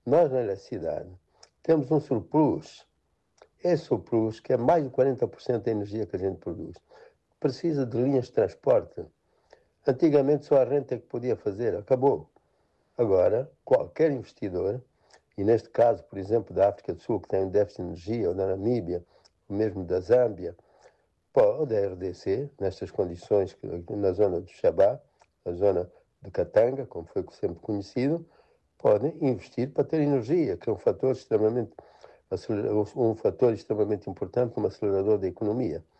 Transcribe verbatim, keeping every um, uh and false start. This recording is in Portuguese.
nós na eletricidade temos um surplus. Esse surplus, que é mais de quarenta por cento da energia que a gente produz, precisa de linhas de transporte. Antigamente só a renta é que podia fazer, acabou. Agora, qualquer investidor, e neste caso, por exemplo, da África do Sul, que tem um déficit de energia, ou da Namíbia, ou mesmo da Zâmbia, ou da R D C, nestas condições, na zona do Xabá, na zona de Katanga, como foi sempre conhecido, podem investir para ter energia, que é um fator extremamente, um fator extremamente importante como acelerador da economia.